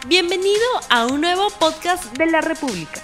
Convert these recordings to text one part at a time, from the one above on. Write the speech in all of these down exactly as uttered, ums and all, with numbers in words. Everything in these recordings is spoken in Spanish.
Bienvenido a un nuevo podcast de la República.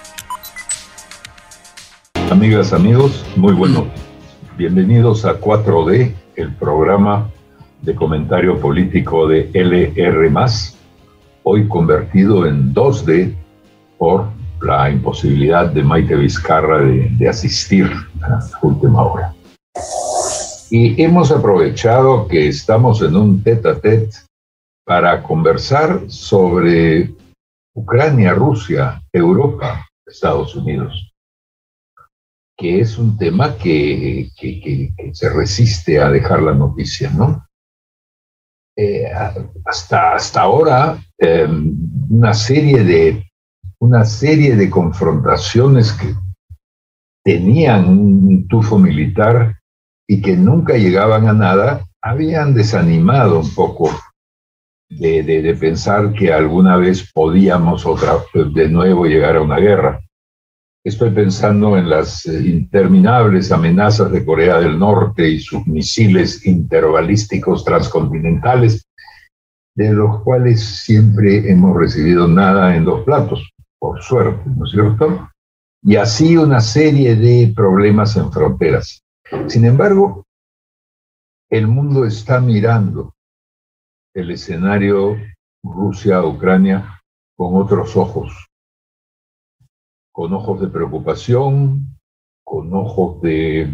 Amigas, amigos, muy buenos. Bienvenidos a cuatro D, el programa de comentario político de L R más, hoy convertido en dos D por la imposibilidad de Maite Vizcarra de, de asistir a la última hora. Y hemos aprovechado que estamos en un tete-a-tete para conversar sobre Ucrania, Rusia, Europa, Estados Unidos, que es un tema que, que, que, que se resiste a dejar la noticia, ¿no? Eh, hasta, hasta ahora, eh, una serie de, una serie de confrontaciones que tenían un tufo militar y que nunca llegaban a nada, habían desanimado un poco de, de, de pensar que alguna vez podíamos otra, de nuevo llegar a una guerra. Estoy pensando en las interminables amenazas de Corea del Norte y sus misiles interbalísticos transcontinentales, de los cuales siempre hemos recibido nada en dos platos, por suerte, ¿no es cierto? Y así una serie de problemas en fronteras. Sin embargo, el mundo está mirando el escenario Rusia-Ucrania con otros ojos, con ojos de preocupación, con ojos de,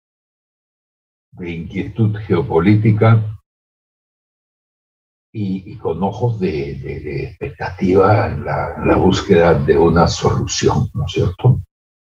de inquietud geopolítica y, y con ojos de, de, de expectativa en la, en la búsqueda de una solución, ¿no es cierto?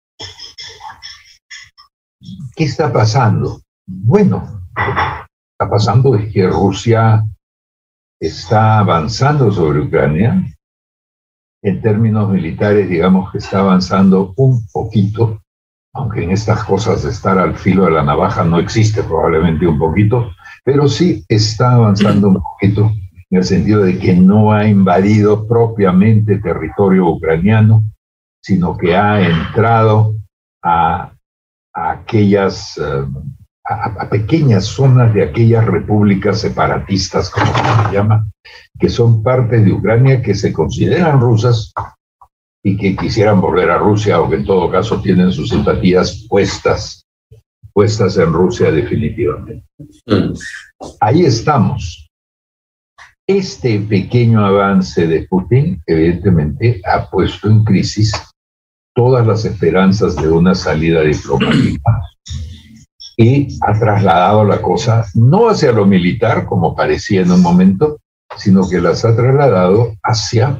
¿Qué está pasando? Bueno, está pasando es que Rusia está avanzando sobre Ucrania. En términos militares, digamos que está avanzando un poquito, aunque en estas cosas de estar al filo de la navaja no existe probablemente un poquito, pero sí está avanzando un poquito en el sentido de que no ha invadido propiamente territorio ucraniano, sino que ha entrado a, a aquellas, uh, a, a pequeñas zonas de aquellas repúblicas separatistas, como se llama, que son partes de Ucrania que se consideran rusas y que quisieran volver a Rusia, o que en todo caso tienen sus simpatías puestas, puestas en Rusia definitivamente. Mm. Ahí estamos. Este pequeño avance de Putin, evidentemente, ha puesto en crisis todas las esperanzas de una salida diplomática y ha trasladado la cosa no hacia lo militar, como parecía en un momento, sino que las ha trasladado hacia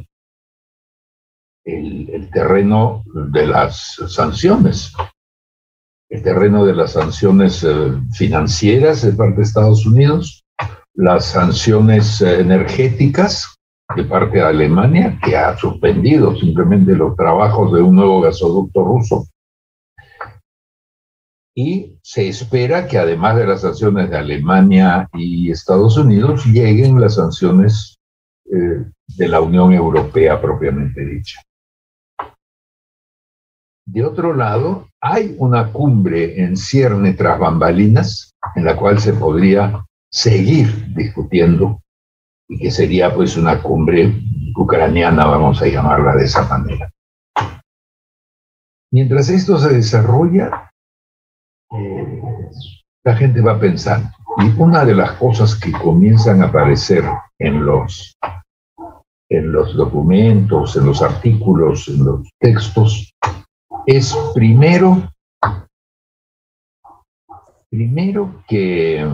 el, el terreno de las sanciones, el terreno de las sanciones eh, financieras de parte de Estados Unidos, las sanciones eh, energéticas de parte de Alemania, que ha suspendido simplemente los trabajos de un nuevo gasoducto ruso. Y se espera que además de las sanciones de Alemania y Estados Unidos, lleguen las sanciones eh, de la Unión Europea propiamente dicha. De otro lado, hay una cumbre en cierne tras bambalinas, en la cual se podría seguir discutiendo, y que sería pues una cumbre ucraniana, vamos a llamarla de esa manera. Mientras esto se desarrolla, Eh, la gente va pensando, y una de las cosas que comienzan a aparecer en los, en los documentos, en los artículos, en los textos, es primero, primero que,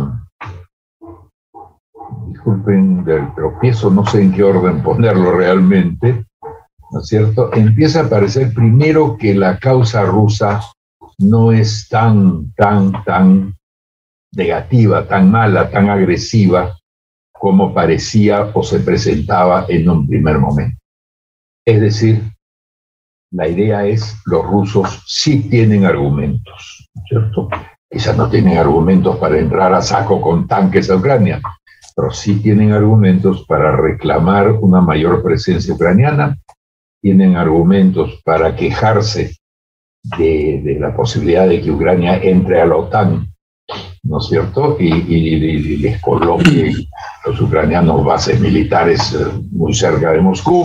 disculpen del tropiezo, no sé en qué orden ponerlo realmente, ¿no es cierto? Empieza a aparecer primero que la causa rusa no es tan, tan, tan negativa, tan mala, tan agresiva como parecía o se presentaba en un primer momento. Es decir, la idea es, los rusos sí tienen argumentos, ¿cierto? Quizás no tienen argumentos para entrar a saco con tanques a Ucrania, pero sí tienen argumentos para reclamar una mayor presencia ucraniana, tienen argumentos para quejarse De, de la posibilidad de que Ucrania entre a la OTAN ¿no es cierto? Y, y, y les coloque los ucranianos bases militares muy cerca de Moscú.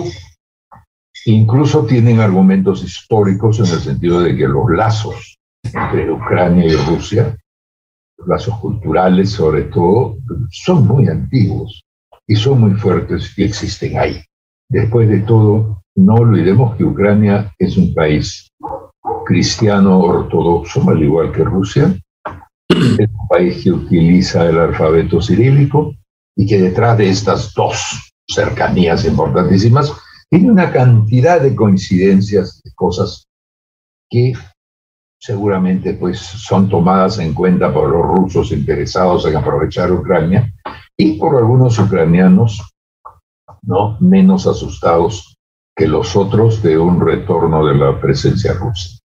Incluso tienen argumentos históricos en el sentido de que los lazos entre Ucrania y Rusia, los lazos culturales sobre todo, son muy antiguos y son muy fuertes y existen ahí. Después de todo, no olvidemos que Ucrania es un país cristiano ortodoxo, al igual que Rusia. Es un país que utiliza el alfabeto cirílico y que detrás de estas dos cercanías importantísimas tiene una cantidad de coincidencias, de cosas que seguramente pues, son tomadas en cuenta por los rusos interesados en aprovechar Ucrania y por algunos ucranianos no menos asustados que los otros de un retorno de la presencia rusa.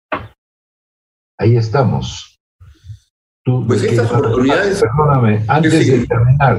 Ahí estamos. Tú, pues estas oportunidades... Perdóname, antes sí, sí. de terminar,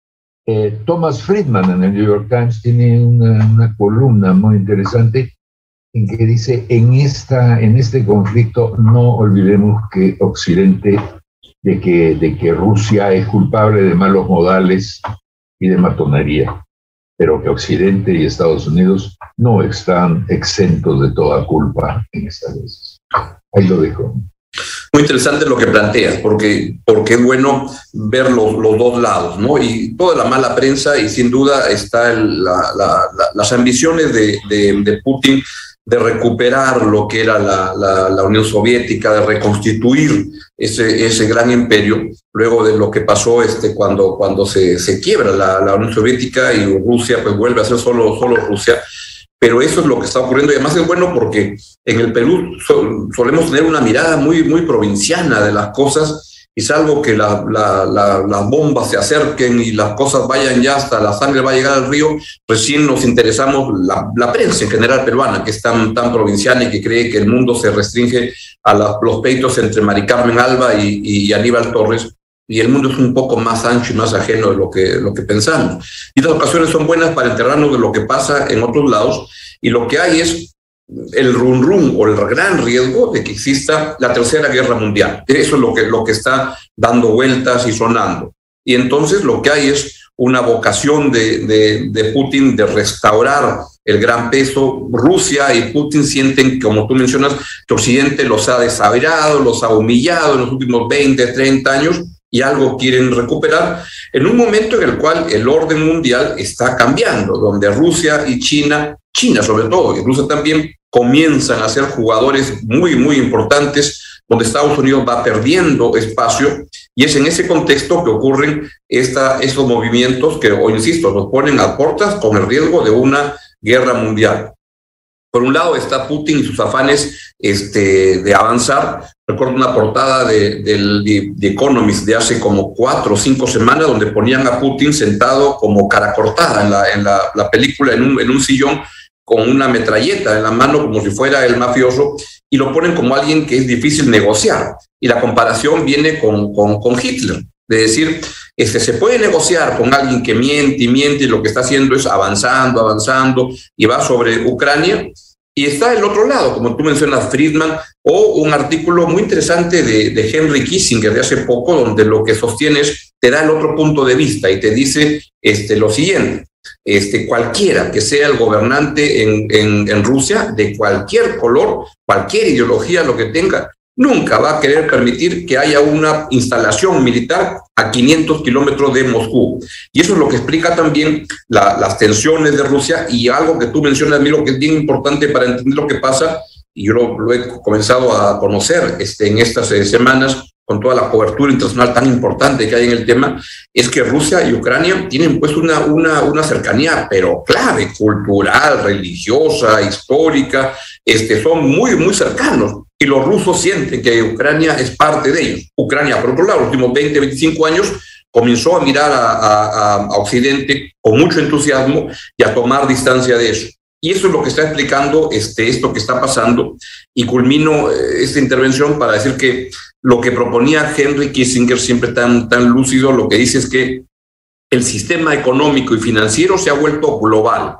eh, Thomas Friedman en el New York Times tiene una, una columna muy interesante en que dice, en, esta, en este conflicto no olvidemos que Occidente, de que, de que Rusia es culpable de malos modales y de matonería, pero que Occidente y Estados Unidos no están exentos de toda culpa en estas veces. Ahí lo dejo. Muy interesante lo que planteas, porque, porque es bueno ver los, los dos lados, ¿no? Y toda la mala prensa, y sin duda está el, la, la, la, las ambiciones de, de, de Putin de recuperar lo que era la, la, la Unión Soviética, de reconstituir ese, ese gran imperio, luego de lo que pasó este, cuando, cuando se, se quiebra la, la Unión Soviética y Rusia pues vuelve a ser solo, solo Rusia. Pero eso es lo que está ocurriendo y además es bueno porque en el Perú sol, solemos tener una mirada muy, muy provinciana de las cosas y salvo que la, la, la, las bombas se acerquen y las cosas vayan ya hasta la sangre va a llegar al río, recién nos interesamos la, la prensa en general peruana, que es tan, tan provinciana y que cree que el mundo se restringe a la, los pleitos entre Mari Carmen Alba y, y Aníbal Torres. Y el mundo es un poco más ancho y más ajeno de lo que, lo que pensamos. Y estas ocasiones son buenas para enterarnos de lo que pasa en otros lados, y lo que hay es el rum rum o el gran riesgo de que exista la tercera guerra mundial. Eso es lo que, lo que está dando vueltas y sonando. Y entonces lo que hay es una vocación de, de, de Putin de restaurar el gran peso. Rusia y Putin sienten, como tú mencionas, que Occidente los ha desairado, los ha humillado en los últimos veinte, treinta años, y algo quieren recuperar en un momento en el cual el orden mundial está cambiando, donde Rusia y China, China sobre todo, y Rusia también, comienzan a ser jugadores muy, muy importantes, donde Estados Unidos va perdiendo espacio, y es en ese contexto que ocurren esta, estos movimientos que, o insisto, nos ponen a puertas con el riesgo de una guerra mundial. Por un lado está Putin y sus afanes este, de avanzar. Recuerdo una portada de, de, de, de Economist de hace como cuatro o cinco semanas donde ponían a Putin sentado como cara cortada en la, en la, la película, en un, en un sillón con una metralleta en la mano como si fuera el mafioso, y lo ponen como alguien que es difícil negociar. Y la comparación viene con, con, con Hitler, de decir, este, se puede negociar con alguien que miente y miente y lo que está haciendo es avanzando, avanzando y va sobre Ucrania. Y está el otro lado, como tú mencionas, Friedman, o un artículo muy interesante de, de Henry Kissinger de hace poco, donde lo que sostiene es, te da el otro punto de vista y te dice este, lo siguiente, este, cualquiera que sea el gobernante en, en, en Rusia, de cualquier color, cualquier ideología, lo que tenga, nunca va a querer permitir que haya una instalación militar a quinientos kilómetros de Moscú. Y eso es lo que explica también la, las tensiones de Rusia, y algo que tú mencionas, Miro, que es bien importante para entender lo que pasa, y yo lo, lo he comenzado a conocer este, en estas eh, semanas, con toda la cobertura internacional tan importante que hay en el tema, es que Rusia y Ucrania tienen pues una, una, una cercanía, pero clave, cultural, religiosa, histórica, este, son muy, muy cercanos. Y los rusos sienten que Ucrania es parte de ellos. Ucrania, por otro lado, los últimos veinte, veinticinco años, comenzó a mirar a, a, a Occidente con mucho entusiasmo y a tomar distancia de eso. Y eso es lo que está explicando este, esto que está pasando. Y culmino eh, esta intervención para decir que lo que proponía Henry Kissinger, siempre tan, tan lúcido, lo que dice es que el sistema económico y financiero se ha vuelto global.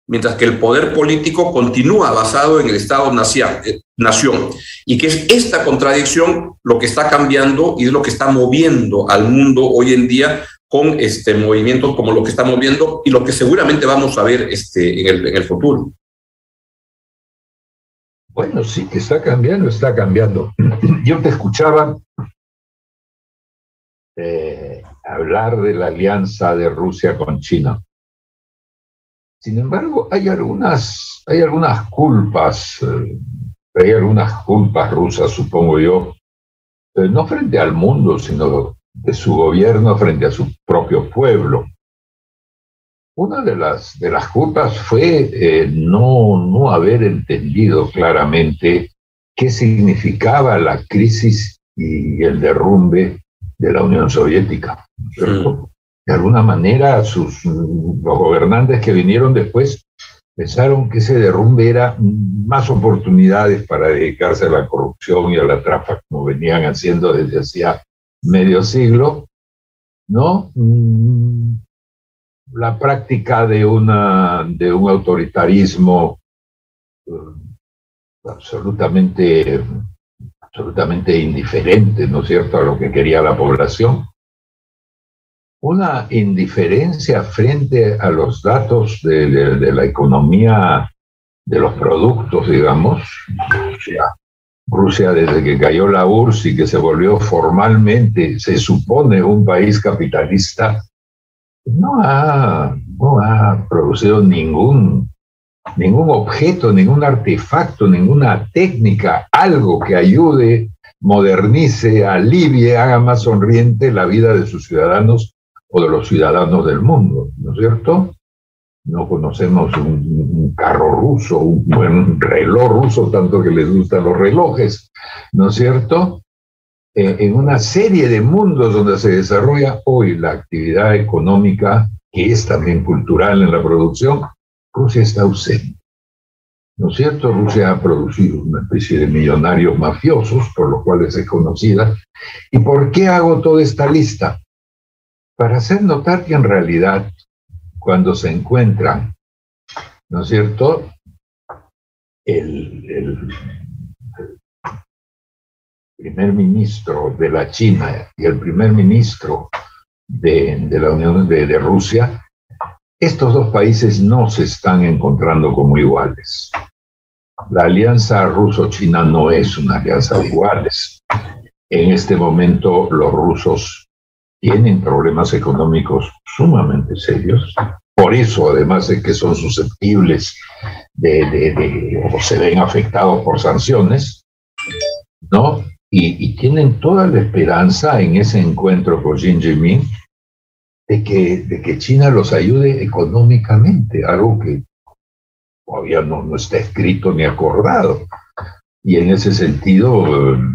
mientras que el poder político continúa basado en el Estado-nación, y que es esta contradicción lo que está cambiando y es lo que está moviendo al mundo hoy en día con este, movimientos como lo que estamos viendo y lo que seguramente vamos a ver este, en, el, en el futuro. Bueno, sí, que está cambiando, está cambiando. Yo te escuchaba eh, hablar de la alianza de Rusia con China. Sin embargo, hay algunas, hay algunas culpas, eh, hay algunas culpas rusas, supongo yo, eh, no frente al mundo, sino de su gobierno frente a su propio pueblo. Una de las, de las culpas fue eh, no, no haber entendido claramente qué significaba la crisis y el derrumbe de la Unión Soviética, ¿cierto? De alguna manera, sus, los gobernantes que vinieron después pensaron que ese derrumbe era más oportunidades para dedicarse a la corrupción y a la trampa, como venían haciendo desde hacía medio siglo, ¿no? La práctica de, una, de un autoritarismo uh, absolutamente, absolutamente indiferente, ¿no es cierto?, a lo que quería la población. Una indiferencia frente a los datos de, de, de la economía, de los productos, digamos. O sea, Rusia, desde que cayó la U R S S y que se volvió formalmente, se supone, un país capitalista, no ha, no ha producido ningún, ningún objeto, ningún artefacto, ninguna técnica, algo que ayude, modernice, alivie, haga más sonriente la vida de sus ciudadanos o de los ciudadanos del mundo, ¿no es cierto? No conocemos un, un carro ruso, un buen reloj ruso, tanto que les gustan los relojes, ¿no es cierto? Eh, en una serie de mundos donde se desarrolla hoy la actividad económica, que es también cultural en la producción, Rusia está ausente, ¿no es cierto? Rusia ha producido una especie de millonarios mafiosos, por los cuales es conocida. ¿Y por qué hago toda esta lista? Para hacer notar que en realidad, cuando se encuentran, ¿no es cierto?, el, el, el primer ministro de la China y el primer ministro de, de la Unión de, de Rusia, estos dos países no se están encontrando como iguales. La alianza ruso-china no es una alianza de iguales. En este momento los rusos tienen problemas económicos sumamente serios. Por eso, además de que son susceptibles de, de, de o se ven afectados por sanciones, ¿no? Y, y tienen toda la esperanza en ese encuentro con Xi Jinping de que, de que China los ayude económicamente, algo que todavía no, no está escrito ni acordado. Y en ese sentido, eh,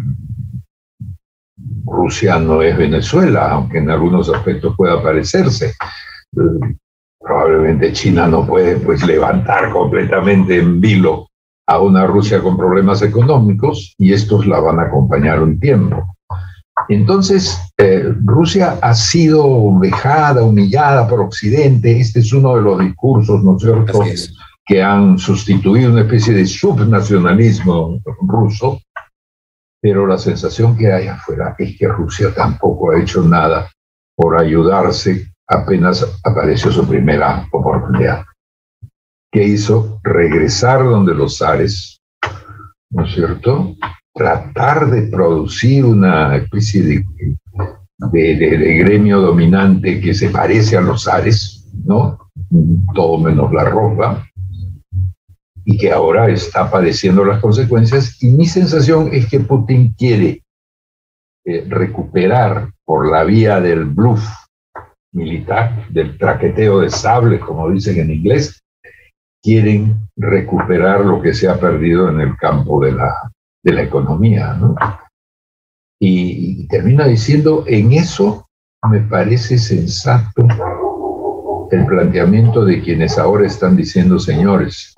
Rusia no es Venezuela, aunque en algunos aspectos pueda parecerse. Eh, probablemente China no puede, pues, levantar completamente en vilo a una Rusia con problemas económicos, y estos la van a acompañar un tiempo. Entonces, eh, Rusia ha sido vejada, humillada por Occidente. Este es uno de los discursos, ¿no es cierto?, que han sustituido una especie de subnacionalismo ruso, pero la sensación que hay afuera es que Rusia tampoco ha hecho nada por ayudarse apenas apareció su primera oportunidad. ¿Qué hizo? Regresar donde los zares, ¿no es cierto?, tratar de producir una especie de, de, de, de gremio dominante que se parece a los zares, ¿no?, todo menos la ropa, y que ahora está padeciendo las consecuencias. Y mi sensación es que Putin quiere eh, recuperar por la vía del bluff militar, del traqueteo de sable, como dicen en inglés, quieren recuperar lo que se ha perdido en el campo de la, de la economía, ¿no? Y, y termina diciendo, en eso me parece sensato el planteamiento de quienes ahora están diciendo, señores,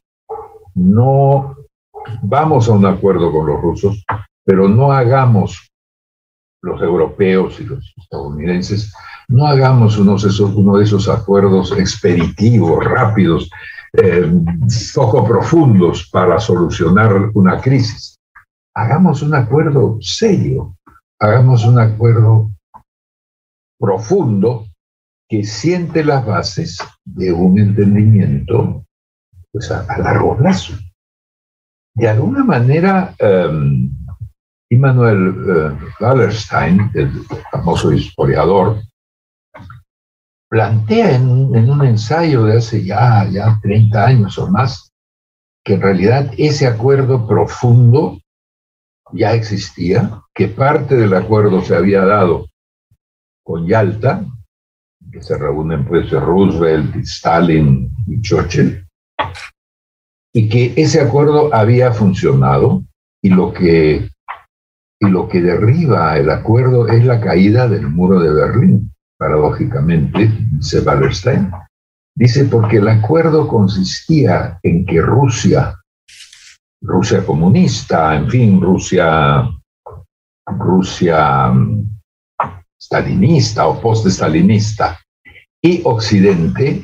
no vamos a un acuerdo con los rusos, pero no hagamos, los europeos y los estadounidenses, no hagamos unos, esos, uno de esos acuerdos expeditivos, rápidos, eh, poco profundos para solucionar una crisis. Hagamos un acuerdo serio, hagamos un acuerdo profundo que siente las bases de un entendimiento pues, a, a largo plazo. De alguna manera, um, Immanuel uh, Wallerstein, el famoso historiador, plantea en, en un ensayo de hace ya, ya treinta años o más, que en realidad ese acuerdo profundo ya existía, que parte del acuerdo se había dado con Yalta, que se reúnen pues Roosevelt, Stalin y Churchill, y que ese acuerdo había funcionado, y lo que, y lo que derriba el acuerdo es la caída del muro de Berlín, paradójicamente, dice Wallerstein. Dice porque el acuerdo consistía en que Rusia, Rusia comunista, en fin, Rusia, Rusia stalinista o post-stalinista, y Occidente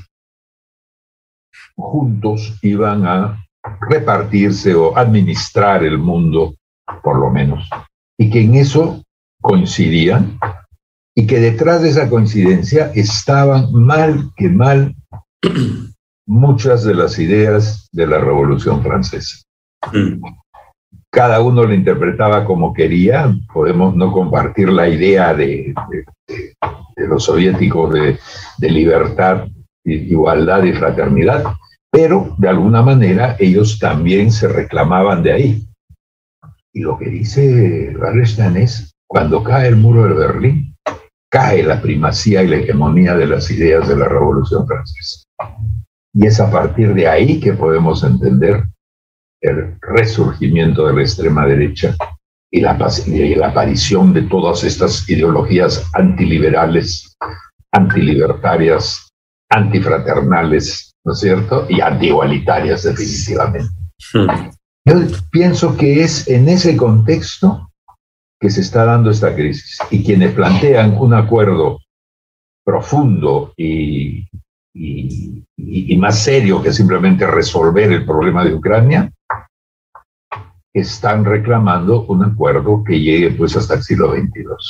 juntos iban a repartirse o administrar el mundo, por lo menos, y que en eso coincidían, y que detrás de esa coincidencia estaban mal que mal muchas de las ideas de la Revolución Francesa. Cada uno lo interpretaba como quería. Podemos no compartir la idea de, de, de, de los soviéticos de, de libertad, igualdad y fraternidad, pero de alguna manera ellos también se reclamaban de ahí. Y lo que dice Wallerstein es, cuando cae el muro de Berlín, cae la primacía y la hegemonía de las ideas de la Revolución Francesa. Y es a partir de ahí que podemos entender el resurgimiento de la extrema derecha y la, y la aparición de todas estas ideologías antiliberales, antilibertarias, antifraternales, ¿no es cierto? Y antiigualitarias, definitivamente. Hmm. Yo pienso que es en ese contexto que se está dando esta crisis. Y quienes plantean un acuerdo profundo y, y, y, y más serio que simplemente resolver el problema de Ucrania, están reclamando un acuerdo que llegue pues hasta el siglo veintidós.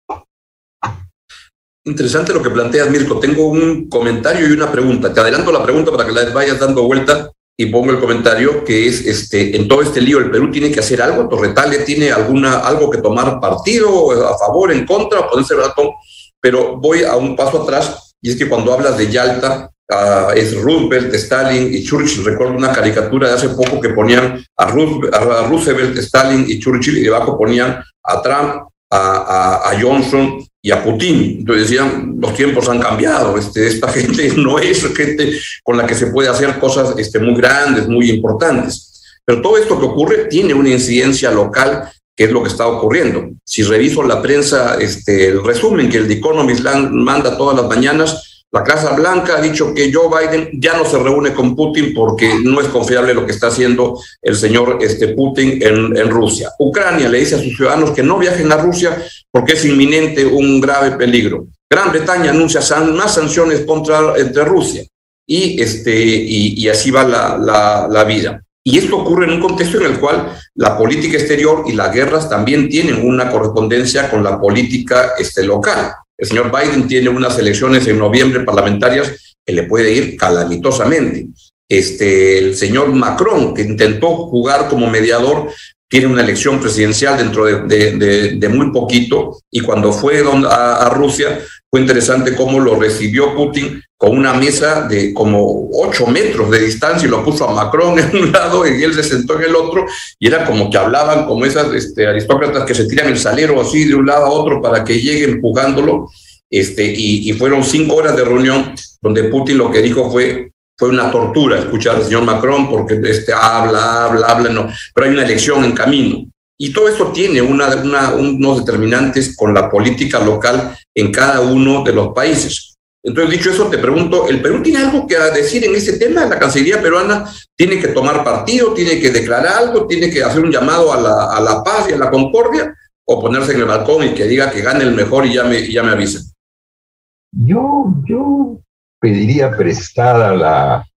Interesante lo que planteas, Mirko. Tengo un comentario y una pregunta. Te adelanto la pregunta para que la vayas dando vuelta y pongo el comentario, que es, este, en todo este lío, ¿el Perú tiene que hacer algo? ¿Torretale tiene alguna, algo que tomar partido, a favor, en contra, ponerse el ratón? Pero voy a un paso atrás, y es que cuando hablas de Yalta, uh, es Roosevelt, Stalin y Churchill. Recuerdo una caricatura de hace poco que ponían a Roosevelt, a Roosevelt Stalin y Churchill, y debajo ponían a Trump, a, a, a Johnson y a Putin. Entonces decían, los tiempos han cambiado, este, esta gente no es gente con la que se puede hacer cosas este, muy grandes, muy importantes. Pero todo esto que ocurre tiene una incidencia local, que es lo que está ocurriendo. Si reviso la prensa, este, el resumen que el The Economist manda todas las mañanas, la Casa Blanca ha dicho que Joe Biden ya no se reúne con Putin porque no es confiable lo que está haciendo el señor este, Putin en, en Rusia. Ucrania le dice a sus ciudadanos que no viajen a Rusia porque es inminente un grave peligro. Gran Bretaña anuncia san, más sanciones contra entre Rusia y, este, y, y así va la, la, la vida. Y esto ocurre en un contexto en el cual la política exterior y las guerras también tienen una correspondencia con la política este, local. El señor Biden tiene unas elecciones en noviembre parlamentarias que le puede ir calamitosamente. Este, el señor Macron, que intentó jugar como mediador, tiene una elección presidencial dentro de, de, de, de muy poquito, y cuando fue a, a Rusia fue interesante cómo lo recibió Putin con una mesa de como ocho metros de distancia y lo puso a Macron en un lado y él se sentó en el otro, y era como que hablaban como esas este, aristócratas que se tiran el salero así de un lado a otro para que llegue empujándolo, este, y, y fueron cinco horas de reunión donde Putin lo que dijo fue fue una tortura escuchar al señor Macron porque este, habla, habla, habla, no, pero hay una elección en camino. Y todo esto tiene una, una, unos determinantes con la política local en cada uno de los países. Entonces, dicho eso, te pregunto, ¿el Perú tiene algo que decir en ese tema? ¿La Cancillería peruana tiene que tomar partido, tiene que declarar algo, tiene que hacer un llamado a la, a la paz y a la concordia, o ponerse en el balcón y que diga que gane el mejor y ya me, y ya me avisen? Yo, yo... pediría prestada la,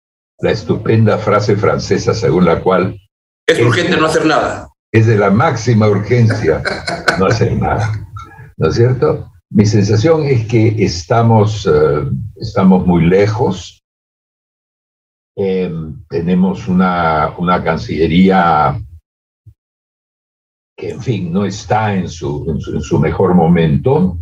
la estupenda frase francesa según la cual es urgente no hacer nada. Es de la máxima urgencia no hacer nada, ¿no es cierto? Mi sensación es que estamos, uh, estamos muy lejos. Eh, tenemos una, una Cancillería que, en fin, no está en su, en su, en su mejor momento.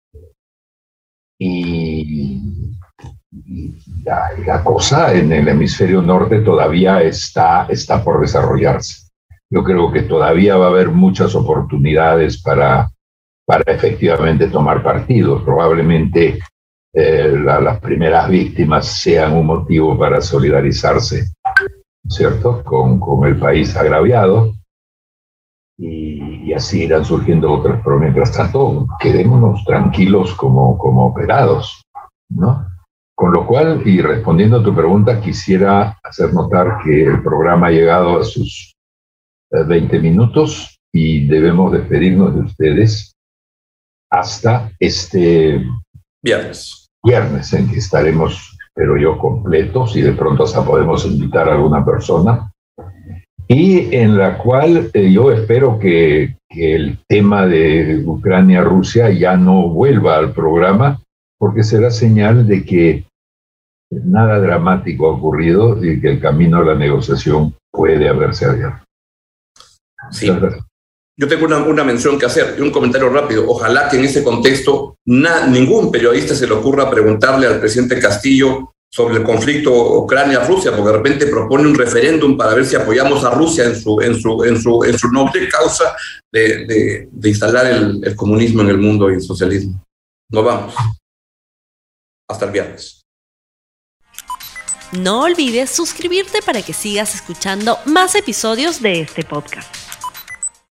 Y, y la, la cosa en el hemisferio norte todavía está, está por desarrollarse. Yo creo que todavía va a haber muchas oportunidades para, para efectivamente tomar partido. Probablemente eh, la, las primeras víctimas sean un motivo para solidarizarse, ¿cierto?, con, con el país agraviado. Y, y así irán surgiendo otras, pero mientras tanto, quedémonos tranquilos como, como operados, ¿no? Con lo cual, y respondiendo a tu pregunta, quisiera hacer notar que el programa ha llegado a sus veinte minutos y debemos despedirnos de ustedes hasta este viernes. Viernes, en que estaremos, espero yo, completos y de pronto hasta podemos invitar a alguna persona. Y en la cual eh, yo espero que, que el tema de Ucrania-Rusia ya no vuelva al programa, porque será señal de que nada dramático ha ocurrido y que el camino a la negociación puede haberse abierto. Sí. Yo tengo una, una mención que hacer y un comentario rápido. Ojalá que en ese contexto na, ningún periodista se le ocurra preguntarle al presidente Castillo sobre el conflicto Ucrania-Rusia, porque de repente propone un referéndum para ver si apoyamos a Rusia en su, en su, en su, en su noble causa de, de, de instalar el, el comunismo en el mundo y el socialismo. Nos vamos. Hasta el viernes. No olvides suscribirte para que sigas escuchando más episodios de este podcast.